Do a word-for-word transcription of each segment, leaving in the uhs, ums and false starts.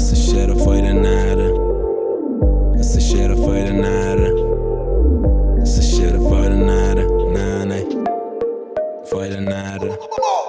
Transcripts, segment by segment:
مثل شعر فایده نره، مثل شعر فایده نره، مثل شعر فایده نره، نه نه فایده نره.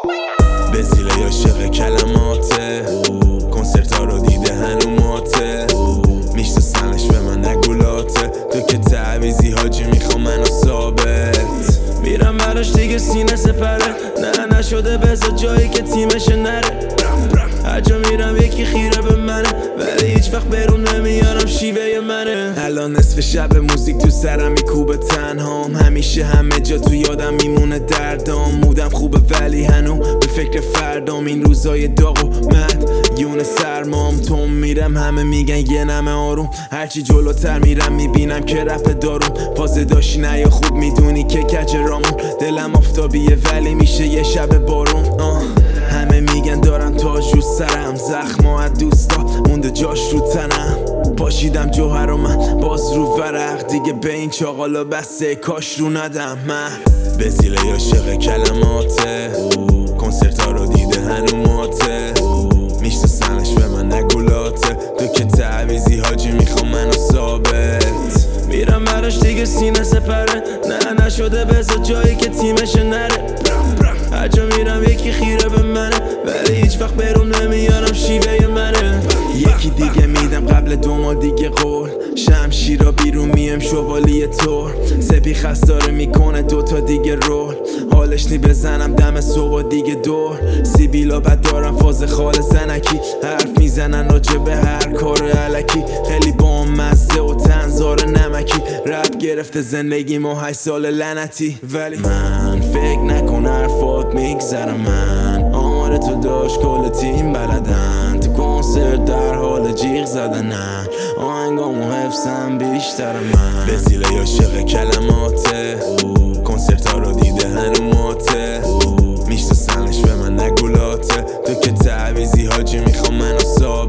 به زیل عاشق کلماته، کنسرت ها رو دیده هنوماته، میشناسنش به من نگولاته، تو که تعویزی حاجی میخوام منو ثابت. میرم براش دیگه سینه سپره، نه نشده بذار جایی که تیمش نره. هر جا میرم یکی خیره به منه، ولی هیچ وقت برون نمیارم شیوه منه. الان نصف شب موزیک تو سرم میکوبه تنهام، همیشه همه جا تو یادم میمونه دردام. مودم خوبه ولی هنو به فکر فردام، این روزای داغ و مد یون سرمام. تو میرم همه میگن یه نمه آروم، هرچی جلوتر میرم میبینم که رپ داروم. فازه داشتی نه یا خوب میدونی که کج رامون، دلم آفتابیه ولی میشه یه شب بارون. آه. همه میگن دارم تاج رو سرم، زخما از دوستا مونده جاش رو تنم. پاشیدم جوهر و من باز رو ورق، دیگه به این چاقالا بسته کاش رو ندم. من به زیل عاشق کلماته، کنسرت ها رو دیده هنوماته، میشناسنش به من نگولاته، تو که تعویزی حاجی میخوام منو ثابت. میرم براش دیگه سینه سپره، نه نشده بذار جایی که تیمش نره. هر جا میرم یکی خیره به منه، ولی هیچ وقت برون نمیارم شیوه منه. یکی دیگه میدم قبل دو ماه دیگه قول، شمشیرا بیرون میم شوالیه طور، سپی خستاره میکنه دوتا دیگه رول، حالش نی بزنم دم صبح دیگه دور. سیبیلا بد دارم فاز خال زنکی، حرف میزنن راجع به هر کار علکی، خیلی با مزه و تنظار نمکی. رپ گرفته زندگی ما هشت سال لعنتی، ولی من فکر نکن حرفات میگذرم. من آمار تو داشت کل تیم بلدن، تو کنسرت در حال جیغ زدنن، آهنگامو حفظم بیشتر من. به زیل عاشق کلماته، کنسرت ها رو دیده هنوماته، میشناسنش به من نگولاته، تو که تعویزی حاجی میخوام منو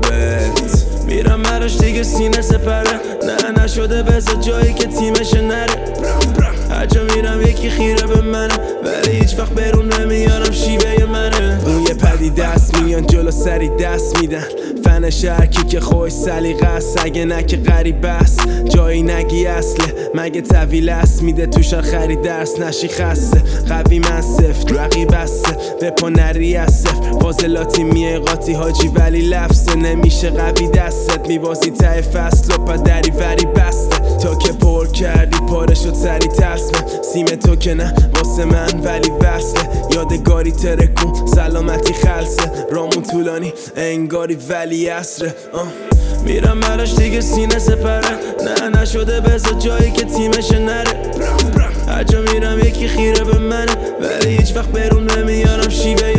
ثابت. میرم براش دیگه سینه سپره، نه نشده بذار جایی که تیمش نره. هر جا میرم یکی خیره به منه، ولی هیچ وقت برون نمیارم شیوه منه. روی پدی دست میان جلو سری دست میدن، فن شرکی که خوش سلیقه است، اگه نه که غریب است جایی نگی اصله. مگه طویل است میده توش خرید درس نشی خسته، قوی من سفت رقیب هسته به پا نری از صفر. فاضلاتی میه قاطی حاجی ولی لفظه، نمیشه قوی دستت میبازی ته فصل و پا دری وری بسته. تا که پر کردی پاره شد سری ترسمه، سیم تو که نه واسه من ولی وصله. یادگاری ترکون سلامتی خلصه، رامون طولانی انگاری ولی عصره. میرم براش دیگه سینه سپره، نه نشده بذار جایی که تیمش نره. هر جا میرم یکی خیره به منه، ولی هیچ وقت برون نمیارم شیوه